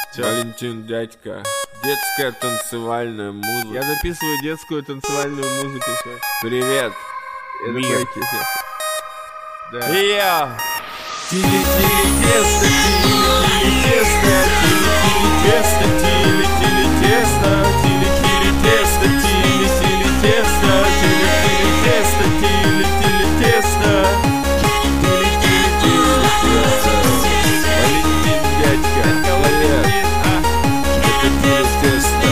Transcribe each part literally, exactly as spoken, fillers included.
Валентин, дядька. Детская танцевальная музыка. Я записываю детскую танцевальную музыку. Все. Привет, Это мир. байки сейчас. Да. Я. Тили-тили-тесто, тили-тили-тесто, тили-тили-тесто, тили-тили-тесто, тили-тили-тесто, тили-тили-тесто, тили-тили-тесто, тили-тили-тесто, тили-тили-тесто. Валентин, дядька. Привет. Это тили-тесто.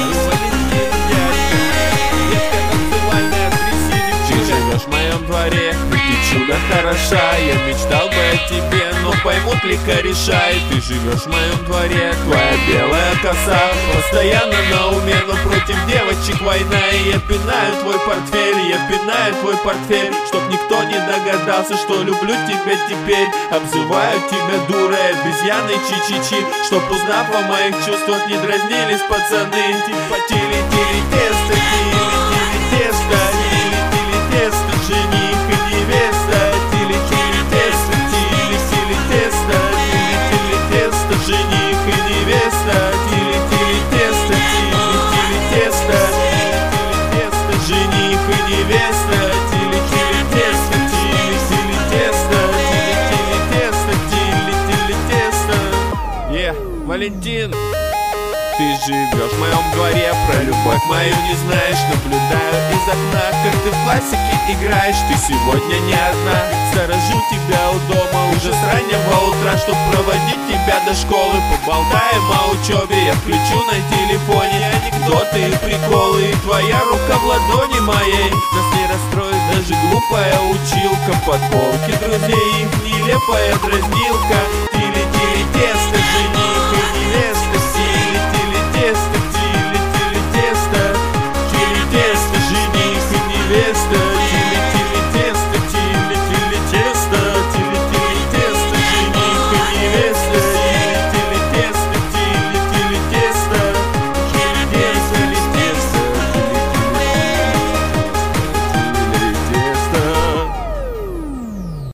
Ты живешь в моем дворе, ты чудо хороша. Я мечтал бы о тебе, но поймут ли кореша. И ты живешь в моем дворе, твоя белая коса постоянно на уме, но против девочек война. И я пинаю твой портфель, я пинаю твой портфель, чтоб никто не догадался, что люблю тебя теперь. Обзываю тебя дурой, обезьяной чи-чи-чи, чтоб, узнав о моих чувствах, не дразнились пацаны. Типа тили-тили-тесто, тили-тили-тесто, тили-тили-тесто, жених и невеста. Тили-тили-тесто, тили-тили-тесто, тили-тили-тесто, жених и невеста. Тили-тили-тесто, тили-тили-тесто, тили-тили-тесто, жених и невеста. Тили-тили-тесто, тили-тили-тесто, тили-тили-тесто, тили-тили-тесто. Е, Валентин, ты живешь в моем дворе, про любовь мою не знаешь. Наблюдаю из окна, как ты в классике играешь. Ты сегодня не одна, сторожу тебя у дома уже с раннего утра, чтоб проводить тебя до школы. Поболтаем о учебе, я включу на телефоне анекдоты и приколы. И твоя рука в ладони моей нас не расстроит даже глупая училка. Подколки друзей, их нелепая дразнилка.